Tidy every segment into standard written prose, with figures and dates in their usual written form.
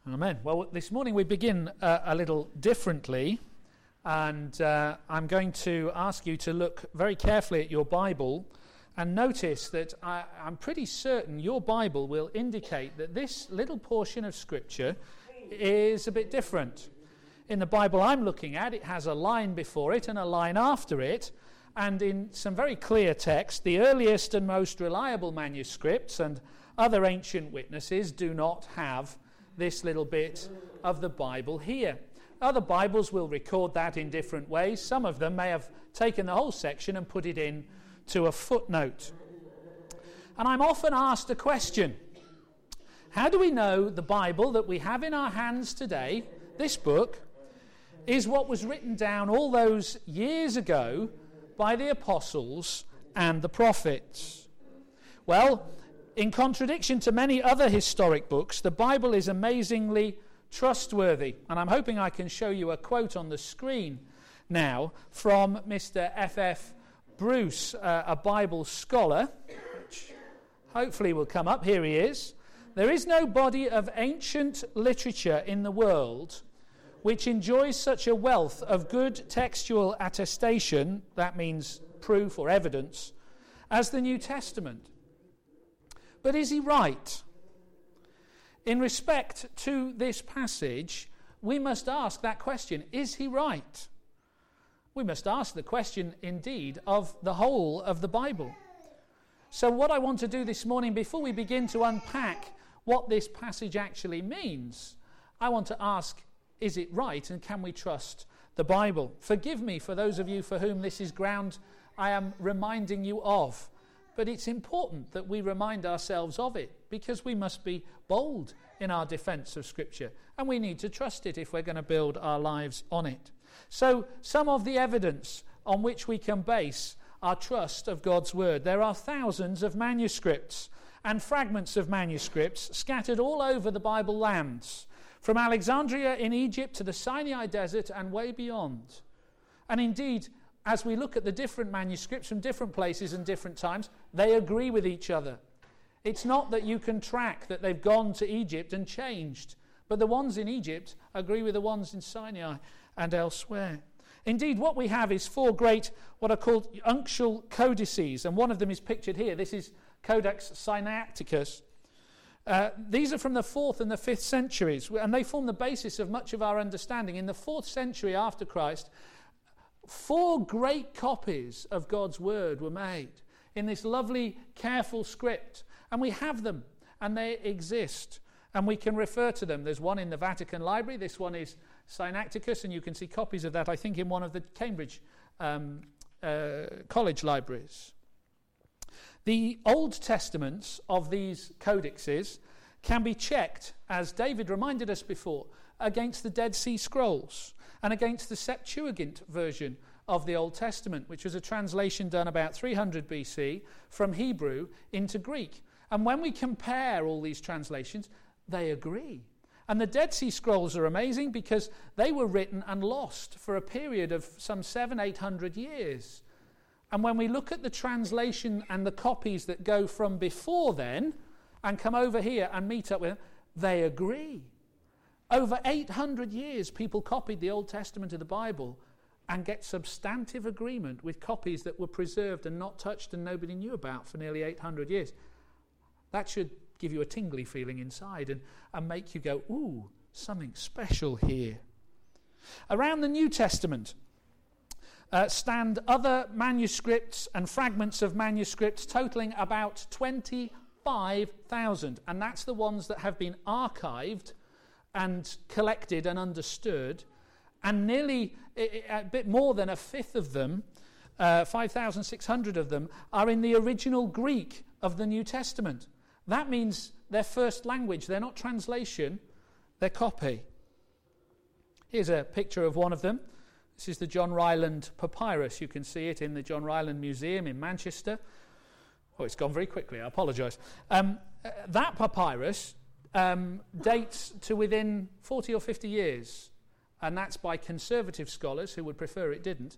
Amen. Well, this morning we begin a little differently, and I'm going to ask you to look very carefully at your Bible and notice that I'm pretty certain your Bible will indicate that this little portion of Scripture is a bit different. In the Bible I'm looking at, it has a line before it and a line after it, and in some very clear text, the earliest and most reliable manuscripts and other ancient witnesses do not have this little bit of the Bible here. Other Bibles will record that in different ways. Some of them may have taken the whole section and put it in to a footnote. And I'm often asked a question: how do we know the Bible that we have in our hands today, this book, is what was written down all those years ago by the apostles and the prophets? Well, in contradiction to many other historic books, the Bible is amazingly trustworthy. And I'm hoping I can show you a quote on the screen now from Mr. F.F. Bruce, a Bible scholar, which hopefully will come up. Here he is. There is no body of ancient literature in the world which enjoys such a wealth of good textual attestation, that means proof or evidence, as the New Testament. But is he right? In respect to this passage, we must ask that question: is he right? We must ask the question, indeed, of the whole of the Bible. So what I want to do this morning, before we begin to unpack what this passage actually means, I want to ask, is it right, and can we trust the Bible? Forgive me for those of you for whom this is ground I am reminding you of. But it's important that we remind ourselves of it, because we must be bold in our defence of Scripture, and we need to trust it if we're going to build our lives on it. So, some of the evidence on which we can base our trust of God's Word. There are thousands of manuscripts and fragments of manuscripts scattered all over the Bible lands, from Alexandria in Egypt to the Sinai Desert and way beyond. And indeed, as we look at the different manuscripts from different places and different times, they agree with each other. It's not that you can track that they've gone to Egypt and changed, but the ones in Egypt agree with the ones in Sinai and elsewhere. Indeed, what we have is four great, what are called uncial codices, and one of them is pictured here. This is Codex Sinaiticus. These are from the 4th and the 5th centuries, and they form the basis of much of our understanding. In the 4th century after Christ, 4 great copies of God's Word were made in this lovely, careful script. And we have them, and they exist, and we can refer to them. There's one in the Vatican Library. This one is Sinaiticus, and you can see copies of that, I think, in one of the Cambridge college libraries. The Old Testaments of these codexes can be checked, as David reminded us before, against the Dead Sea Scrolls and against the Septuagint version of the Old Testament, which was a translation done about 300 BC from Hebrew into Greek. And when we compare all these translations, they agree. And the Dead Sea Scrolls are amazing because they were written and lost for a period of some 700-800 years. And when we look at the translation and the copies that go from before then and come over here and meet up with them, they agree. Over 800 years, people copied the Old Testament of the Bible and get substantive agreement with copies that were preserved and not touched and nobody knew about for nearly 800 years. That should give you a tingly feeling inside and make you go, ooh, something special here. Around the New Testament stand other manuscripts and fragments of manuscripts totaling about 25,000. And that's the ones that have been archived and collected and understood. And nearly a bit more than a fifth of them, 5,600 of them, are in the original Greek of the New Testament. That means their first language. They're not translation, they're copy. Here's a picture of one of them. This is the John Ryland Papyrus. You can see it in the John Ryland Museum in Manchester. Oh, it's gone very quickly, I apologise. That papyrus dates to within 40 or 50 years, and that's by conservative scholars who would prefer it didn't,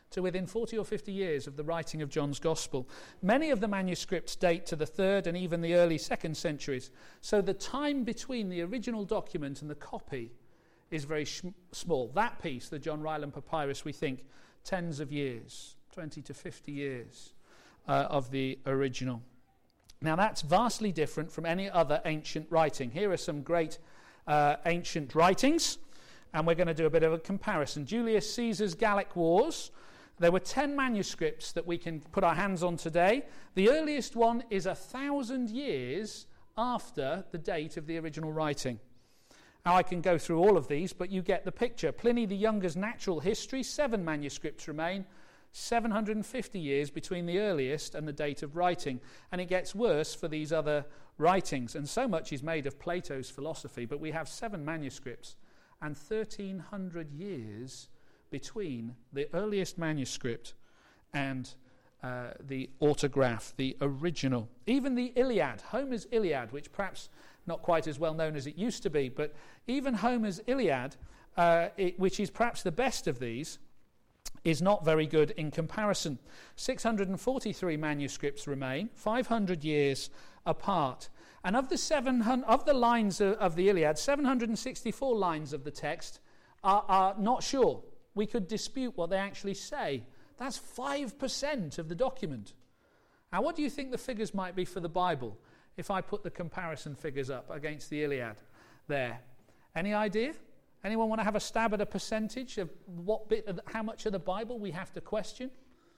to within 40 or 50 years of the writing of John's Gospel. Many of the manuscripts date to the 3rd and even the early 2nd centuries. So the time between the original document and the copy is very small. That piece, the John Ryland Papyrus, we think tens of years, 20 to 50 years of the original. Now that's vastly different from any other ancient writing. Here are some great ancient writings, and we're going to do a bit of a comparison. Julius Caesar's Gallic Wars. There were 10 manuscripts that we can put our hands on today. The earliest one is 1,000 years after the date of the original writing. Now I can go through all of these, but you get the picture. Pliny the Younger's Natural History, 7 manuscripts remain, 750 years between the earliest and the date of writing. And it gets worse for these other writings. And so much is made of Plato's philosophy, but we have 7 manuscripts and 1,300 years between the earliest manuscript and the autograph, the original. Even the Iliad, Homer's Iliad, which perhaps not quite as well known as it used to be, but even Homer's Iliad, which is perhaps the best of these, is not very good in comparison. 643 manuscripts remain, 500 years apart. And of the lines of the Iliad, 764 lines of the text are not sure. We could dispute what they actually say. That's 5% of the document. Now, what do you think the figures might be for the Bible if I put the comparison figures up against the Iliad there? Any idea? Anyone want to have a stab at a percentage of how much of the Bible we have to question?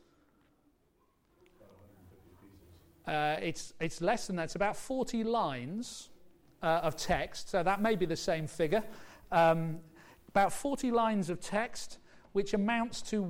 It's less than that. It's about 40 lines of text, so that may be the same figure. About 40 lines of text, which amounts to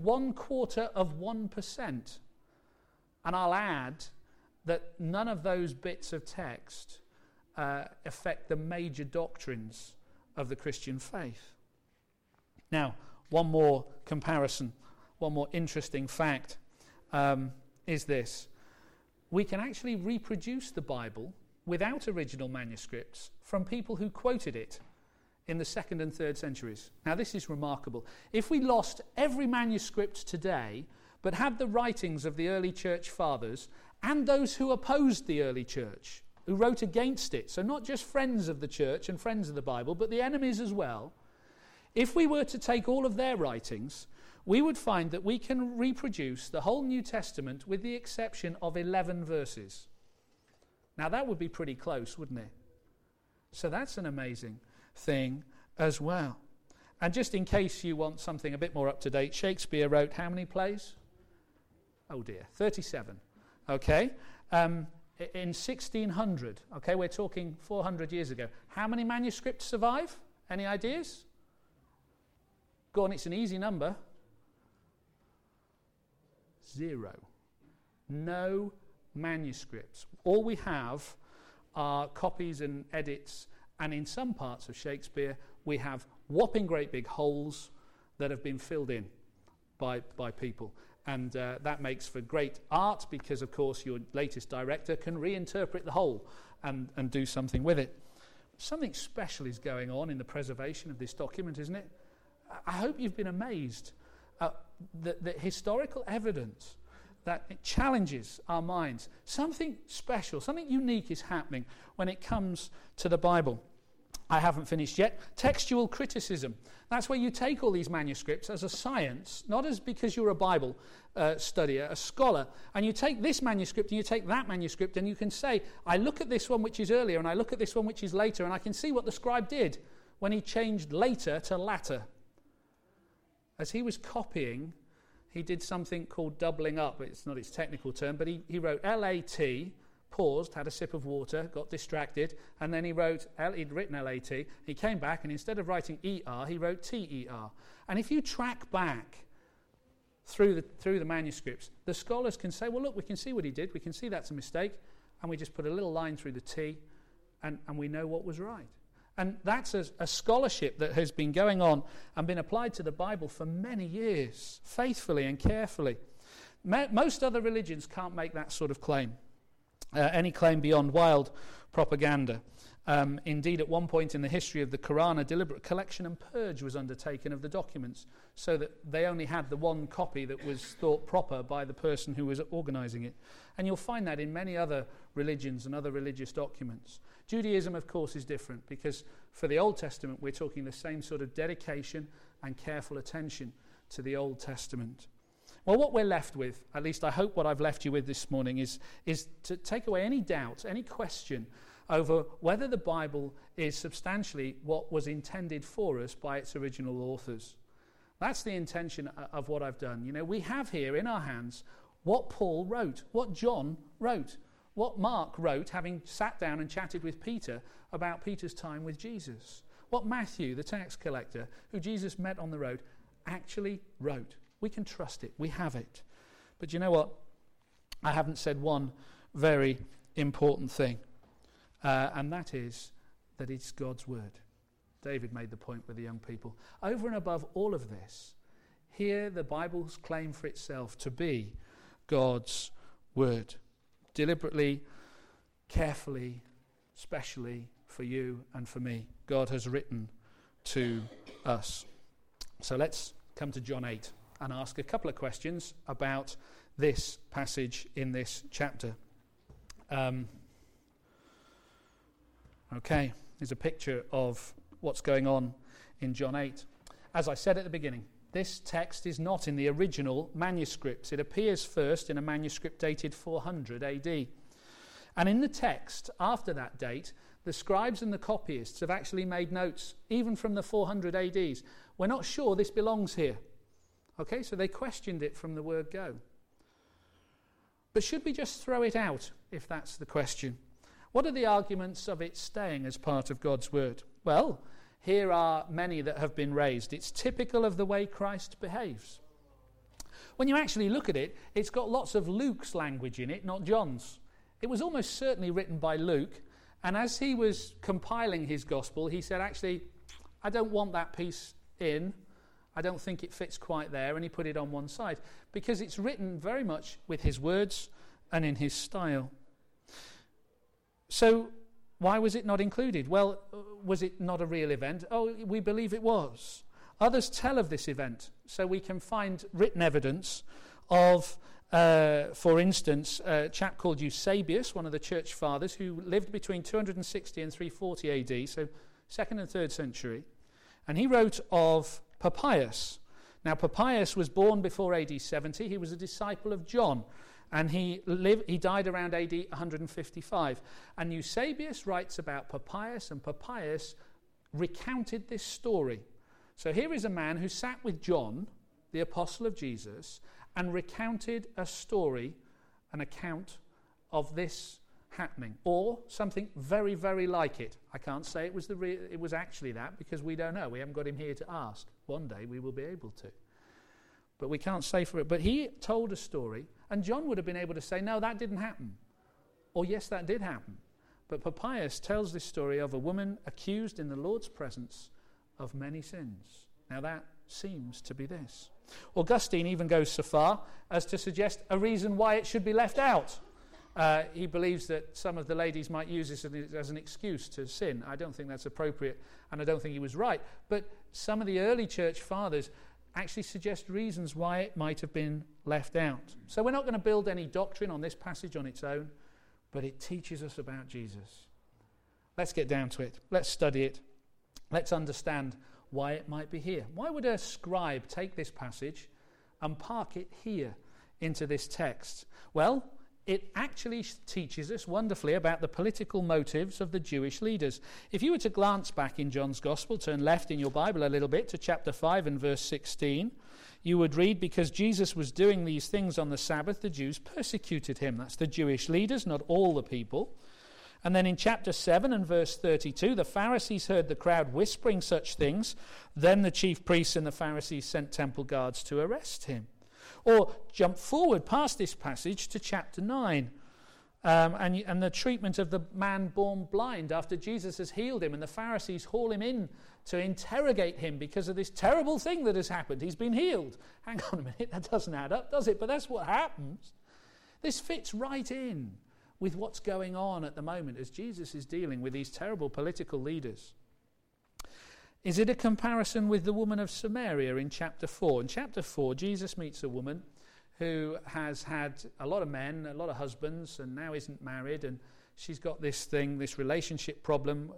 0.25%. And I'll add that none of those bits of text affect the major doctrines of the Christian faith. Now, one more comparison, one more interesting fact is this. We can actually reproduce the Bible without original manuscripts from people who quoted it in the 2nd and 3rd centuries. Now, this is remarkable. If we lost every manuscript today, but had the writings of the early church fathers and those who opposed the early church, who wrote against it, so not just friends of the church and friends of the Bible, but the enemies as well, if we were to take all of their writings, we would find that we can reproduce the whole New Testament with the exception of 11 verses. Now that would be pretty close, wouldn't it? So that's an amazing thing as well. And just in case you want something a bit more up to date, Shakespeare wrote how many plays? Oh dear, 37. Okay. In 1600, okay, we're talking 400 years ago. How many manuscripts survive? Any ideas? Go on, it's an easy number. 0. No manuscripts. All we have are copies and edits, and in some parts of Shakespeare, we have whopping great big holes that have been filled in by people. And that makes for great art because, of course, your latest director can reinterpret the whole and do something with it. Something special is going on in the preservation of this document, isn't it? I hope you've been amazed at the historical evidence that it challenges our minds. Something special, something unique is happening when it comes to the Bible. I haven't finished yet. Textual criticism. That's where you take all these manuscripts as a science, not as because you're a Bible studier, a scholar, and you take this manuscript and you take that manuscript and you can say, I look at this one which is earlier and I look at this one which is later and I can see what the scribe did when he changed later to latter. As he was copying, he did something called doubling up. It's not its technical term, but he wrote L-A-T, paused, had a sip of water, got distracted, and then he'd written L-A-T. He came back, and instead of writing E-R, he wrote T-E-R. And if you track back through the manuscripts, the scholars can say, well, look, we can see what he did. We can see that's a mistake. And we just put a little line through the T, and we know what was right. And that's a scholarship that has been going on and been applied to the Bible for many years, faithfully and carefully. Most other religions can't make that sort of claim, any claim beyond wild propaganda. Indeed, at one point in the history of the Quran, a deliberate collection and purge was undertaken of the documents so that they only had the one copy that was thought proper by the person who was organising it. And you'll find that in many other religions and other religious documents. Judaism, of course, is different because for the Old Testament, we're talking the same sort of dedication and careful attention to the Old Testament. Well, what we're left with, at least I hope what I've left you with this morning, is to take away any doubt, any question over whether the Bible is substantially what was intended for us by its original authors. That's the intention of what I've done. You know, we have here in our hands what Paul wrote, what John wrote, what Mark wrote, having sat down and chatted with Peter about Peter's time with Jesus. What Matthew, the tax collector, who Jesus met on the road, actually wrote. We can trust it. We have it. But you know what? I haven't said one very important thing. And that is that it's God's word. David made the point with the young people. Over and above all of this, here the Bible's claim for itself to be God's word. Deliberately, carefully, specially for you and for me, God has written to us. So let's come to John 8 and ask a couple of questions about this passage in this chapter. Okay, here's a picture of what's going on in John 8. As I said at the beginning, this text is not in the original manuscripts. It appears first in a manuscript dated 400 AD. And in the text, after that date, the scribes and the copyists have actually made notes, even from the 400 ADs. We're not sure this belongs here. Okay, so they questioned it from the word go. But should we just throw it out, if that's the question? What are the arguments of it staying as part of God's word? Well, here are many that have been raised. It's typical of the way Christ behaves. When you actually look at it, it's got lots of Luke's language in it, not John's. It was almost certainly written by Luke, and as he was compiling his gospel, he said, actually, I don't want that piece in. I don't think it fits quite there, and he put it on one side, because it's written very much with his words and in his style. So why was it not included? Well, was it not a real event? Oh, we believe it was. Others tell of this event, so we can find written evidence of, for instance, a chap called Eusebius, one of the church fathers, who lived between 260 and 340 AD, so 2nd and 3rd century. And he wrote of Papias. Now, Papias was born before AD 70. He was a disciple of John. And he died around AD 155. And Eusebius writes about Papias, and Papias recounted this story. So here is a man who sat with John, the apostle of Jesus, and recounted a story, an account of this happening, or something very, very like it. I can't say it was actually that, because we don't know. We haven't got him here to ask. One day we will be able to. But we can't say for it. But he told a story, and John would have been able to say, no, that didn't happen. Or yes, that did happen. But Papias tells this story of a woman accused in the Lord's presence of many sins. Now that seems to be this. Augustine even goes so far as to suggest a reason why it should be left out. He believes that some of the ladies might use this as an excuse to sin. I don't think that's appropriate, and I don't think he was right. But some of the early church fathers actually suggest reasons why it might have been left out. So we're not going to build any doctrine on this passage on its own, but it teaches us about Jesus. Let's get down to it. Let's study it. Let's understand why it might be here. Why would a scribe take this passage and park it here into this text? Well, it actually teaches us wonderfully about the political motives of the Jewish leaders. If you were to glance back in John's Gospel, turn left in your Bible a little bit to chapter 5 and verse 16, you would read, because Jesus was doing these things on the Sabbath, the Jews persecuted him. That's the Jewish leaders, not all the people. And then in chapter 7 and verse 32, the Pharisees heard the crowd whispering such things. Then the chief priests and the Pharisees sent temple guards to arrest him. Or jump forward past this passage to chapter 9 and the treatment of the man born blind after Jesus has healed him, and the Pharisees haul him in to interrogate him because of this terrible thing that has happened. He's been healed. Hang on a minute, that doesn't add up, does it? But that's what happens. This fits right in with what's going on at the moment as Jesus is dealing with these terrible political leaders? Is it a comparison with the woman of Samaria in chapter 4? In chapter 4, Jesus meets a woman who has had a lot of men, a lot of husbands, and now isn't married, and she's got this relationship problem,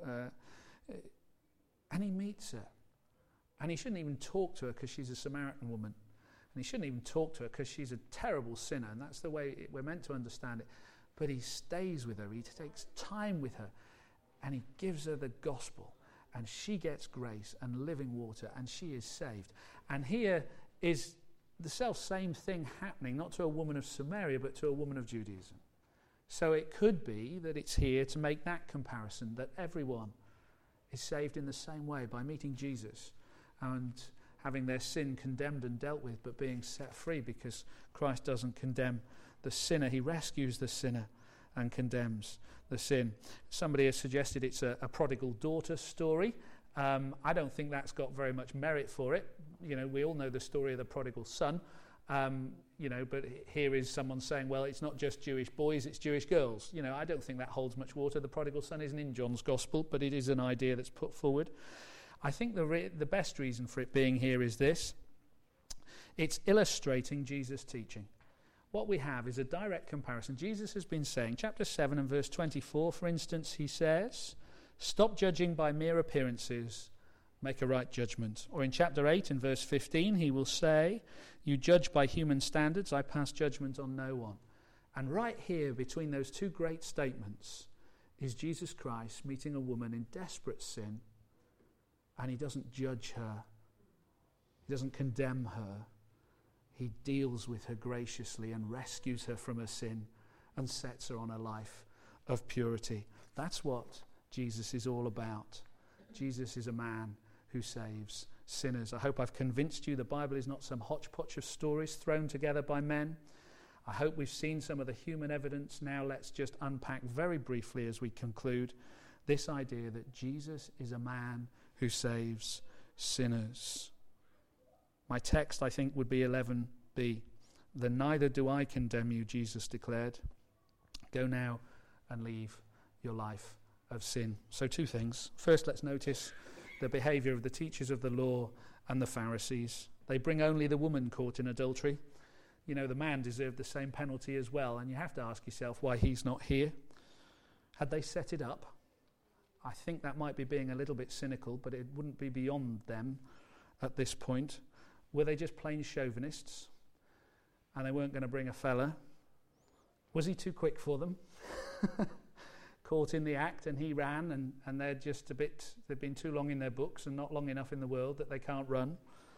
and he meets her. And he shouldn't even talk to her because she's a Samaritan woman. And he shouldn't even talk to her because she's a terrible sinner, and that's the way we're meant to understand it. But he stays with her, he takes time with her, and he gives her the gospel. And she gets grace and living water, and she is saved. And here is the self-same thing happening, not to a woman of Samaria, but to a woman of Judaism. So it could be that it's here to make that comparison, that everyone is saved in the same way by meeting Jesus and having their sin condemned and dealt with, but being set free because Christ doesn't condemn the sinner. He rescues the sinner and condemns the sin. Somebody has suggested it's a prodigal daughter story. I don't think that's got very much merit for it. You know, we all know the story of the prodigal son. But here is someone saying, well, it's not just Jewish boys, it's Jewish girls. You know, I don't think that holds much water. The prodigal son isn't in John's gospel, but it is an idea that's put forward. I think the best reason for it being here is this. It's illustrating Jesus' teaching. What we have is a direct comparison. Jesus has been saying, chapter 7 and verse 24, for instance, he says, stop judging by mere appearances, make a right judgment. Or in chapter 8 and verse 15, he will say, you judge by human standards, I pass judgment on no one. And right here, between those two great statements, is Jesus Christ meeting a woman in desperate sin, and he doesn't judge her. He doesn't condemn her. He deals with her graciously and rescues her from her sin and sets her on a life of purity. That's what Jesus is all about. Jesus is a man who saves sinners. I hope I've convinced you the Bible is not some hodgepodge of stories thrown together by men. I hope we've seen some of the human evidence. Now let's just unpack very briefly as we conclude this idea that Jesus is a man who saves sinners. My text, I think, would be 11b. Then neither do I condemn you, Jesus declared. Go now and leave your life of sin. So two things. First, let's notice the behavior of the teachers of the law and the Pharisees. They bring only the woman caught in adultery. You know, the man deserved the same penalty as well, and you have to ask yourself why he's not here. Had they set it up? I think that might be being a little bit cynical, but it wouldn't be beyond them at this point. Were they just plain chauvinists and they weren't going to bring a fella? Was he too quick for them? Caught in the act and he ran and they're just they've been too long in their books and not long enough in the world that they can't run.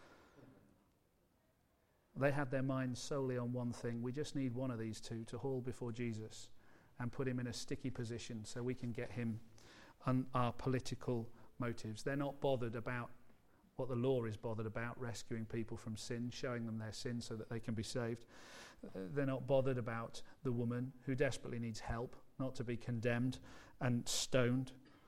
They had their minds solely on one thing. We just need one of these two to haul before Jesus and put him in a sticky position so we can get him on our political motives. They're not bothered about what the law is bothered about, rescuing people from sin, showing them their sin so that they can be saved. They're not bothered about the woman who desperately needs help, not to be condemned and stoned.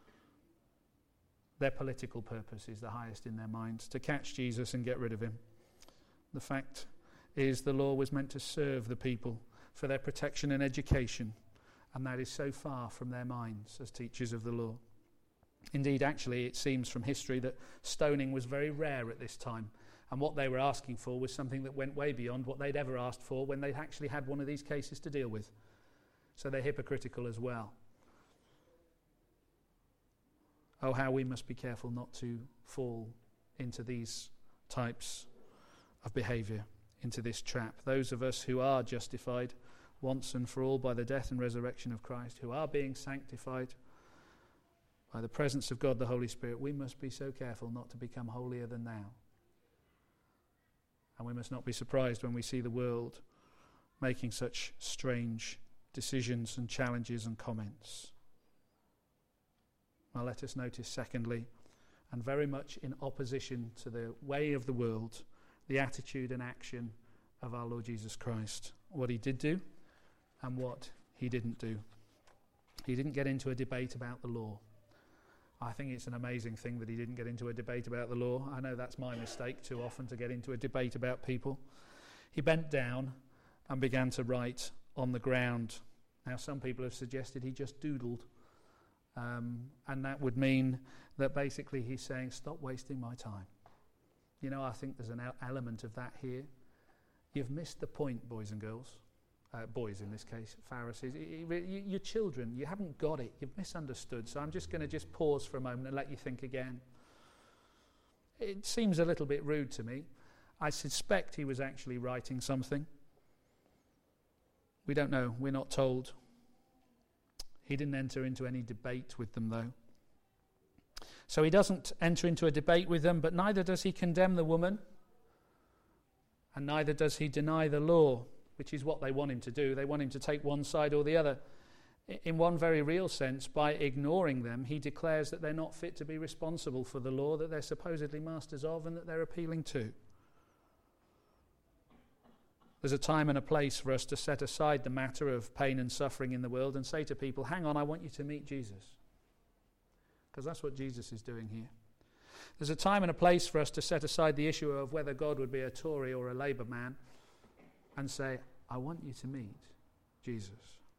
Their political purpose is the highest in their minds, to catch Jesus and get rid of him. The fact is the law was meant to serve the people for their protection and education, and that is so far from their minds as teachers of the law. Indeed, actually, it seems from history that stoning was very rare at this time, and what they were asking for was something that went way beyond what they'd ever asked for when they actually had one of these cases to deal with. So they're hypocritical as well. Oh, how we must be careful not to fall into these types of behaviour, into this trap. Those of us who are justified once and for all by the death and resurrection of Christ, who are being sanctified by the presence of God the Holy Spirit, we must be so careful not to become holier than thou. And we must not be surprised when we see the world making such strange decisions and challenges and comments. Now let us notice, secondly, and very much in opposition to the way of the world, the attitude and action of our Lord Jesus Christ. What he did do and what he didn't do. He didn't get into a debate about the law. I think it's an amazing thing that he didn't get into a debate about the law. I know that's my mistake too often, to get into a debate about people. He bent down and began to write on the ground. Now, some people have suggested he just doodled. And that would mean that basically he's saying, stop wasting my time. You know, I think there's an element of that here. You've missed the point, boys and girls. Boys in this case, Pharisees. Your children, you haven't got it. You've misunderstood. So I'm just going to just pause for a moment and let you think again. It seems a little bit rude to me. I suspect he was actually writing something. We don't know. We're not told. He didn't enter into any debate with them, though. So he doesn't enter into a debate with them, but neither does he condemn the woman, and neither does he deny the law, which is what they want him to do. They want him to take one side or the other. In one very real sense, by ignoring them, he declares that they're not fit to be responsible for the law that they're supposedly masters of and that they're appealing to. There's a time and a place for us to set aside the matter of pain and suffering in the world and say to people, hang on, I want you to meet Jesus. Because that's what Jesus is doing here. There's a time and a place for us to set aside the issue of whether God would be a Tory or a Labour man and say, I want you to meet Jesus.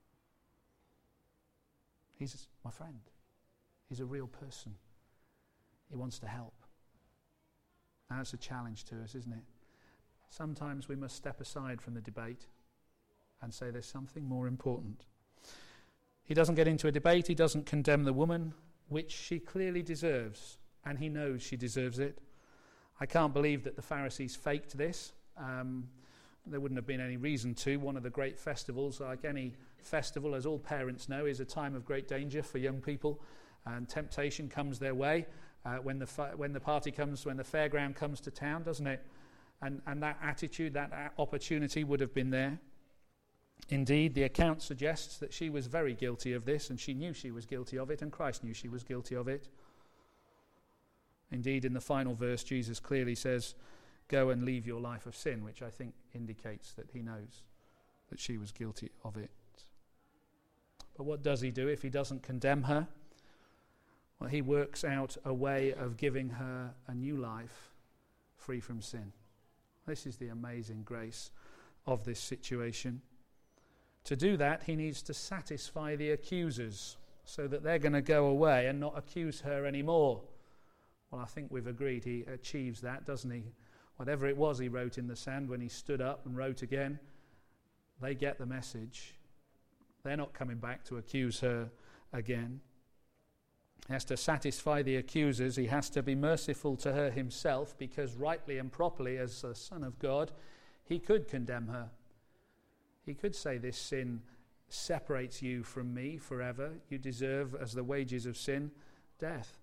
He's my friend. He's a real person. He wants to help. And that's a challenge to us, isn't it? Sometimes we must step aside from the debate and say there's something more important. He doesn't get into a debate. He doesn't condemn the woman, which she clearly deserves, and he knows she deserves it. I can't believe that the Pharisees faked this. There wouldn't have been any reason to. One of the great festivals, like any festival, as all parents know, is a time of great danger for young people, and temptation comes their way when the party comes, when the fairground comes to town, doesn't it? And that attitude, that opportunity would have been there. Indeed, the account suggests that she was very guilty of this, and she knew she was guilty of it, and Christ knew she was guilty of it. Indeed, in the final verse, Jesus clearly says, go and leave your life of sin, which I think indicates that he knows that she was guilty of it. But what does he do if he doesn't condemn her? Well, he works out a way of giving her a new life free from sin. This is the amazing grace of this situation. To do that, he needs to satisfy the accusers so that they're going to go away and not accuse her anymore. Well, I think we've agreed he achieves that, doesn't he? Whatever it was he wrote in the sand when he stood up and wrote again, they get the message. They're not coming back to accuse her again. He has to satisfy the accusers. He has to be merciful to her himself, because rightly and properly, as a son of God, he could condemn her. He could say, this sin separates you from me forever. You deserve, as the wages of sin, death.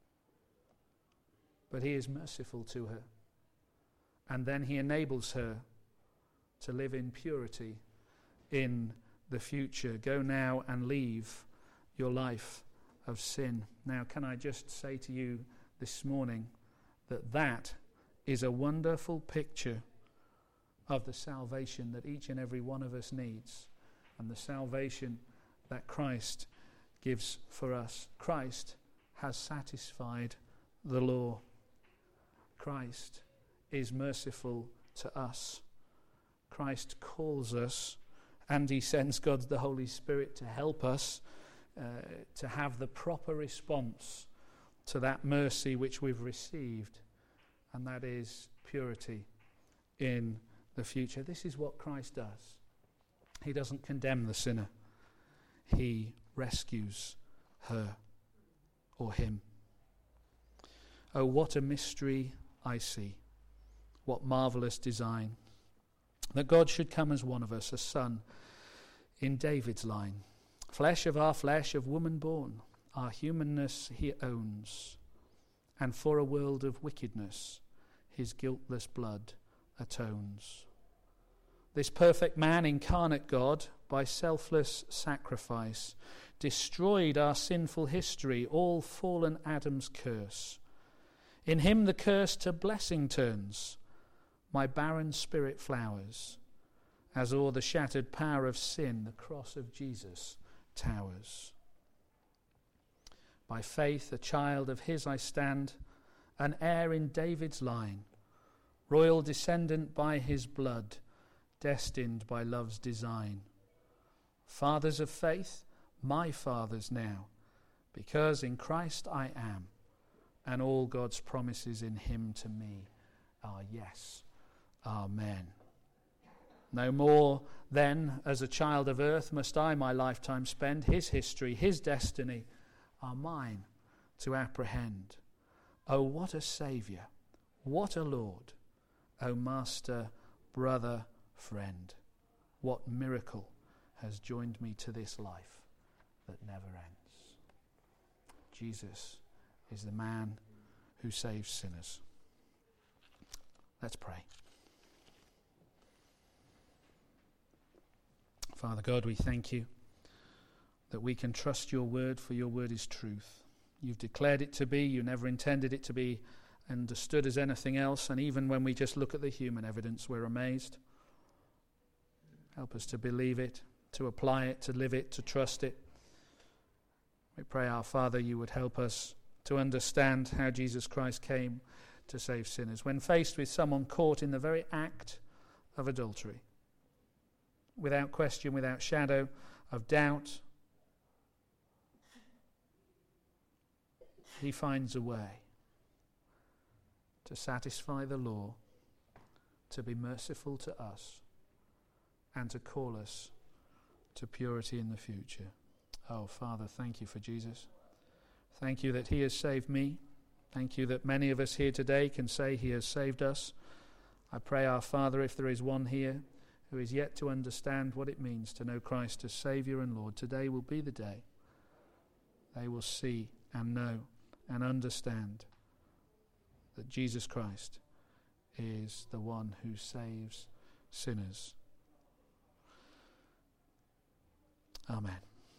But he is merciful to her. And then he enables her to live in purity in the future. Go now and leave your life of sin. Now, can I just say to you this morning that that is a wonderful picture of the salvation that each and every one of us needs, and the salvation that Christ gives for us. Christ has satisfied the law. Christ is merciful to us. Christ calls us, and he sends God the Holy Spirit to help us to have the proper response to that mercy which we've received, and that is purity in the future. This is what Christ does. He doesn't condemn the sinner. He rescues her or him. Oh, what a mystery I see. What marvelous design. That God should come as one of us, a son in David's line. Flesh of our flesh, of woman born. Our humanness he owns. And for a world of wickedness, his guiltless blood atones. This perfect man, incarnate God, by selfless sacrifice, destroyed our sinful history, all fallen Adam's curse. In him the curse to blessing turns. My barren spirit flowers, as o'er the shattered power of sin the cross of Jesus towers. By faith a child of his I stand, an heir in David's line, royal descendant by his blood, destined by love's design. Fathers of faith, my fathers now, because in Christ I am, and all God's promises in him to me are yes. Amen. No more then as a child of earth must I my lifetime spend. His history, his destiny are mine to apprehend. Oh, what a Saviour, what a Lord, O Master, brother, friend. What miracle has joined me to this life that never ends. Jesus is the man who saves sinners. Let's pray. Father God, we thank you that we can trust your word, for your word is truth. You've declared it to be, you never intended it to be understood as anything else, and even when we just look at the human evidence, we're amazed. Help us to believe it, to apply it, to live it, to trust it. We pray, our Father, you would help us to understand how Jesus Christ came to save sinners. When faced with someone caught in the very act of adultery, without question, without shadow of doubt, he finds a way to satisfy the law, to be merciful to us, and to call us to purity in the future. Oh, Father, thank you for Jesus. Thank you that he has saved me. Thank you that many of us here today can say he has saved us. I pray, our Father, if there is one here who is yet to understand what it means to know Christ as Saviour and Lord, today will be the day they will see and know and understand that Jesus Christ is the one who saves sinners. Amen.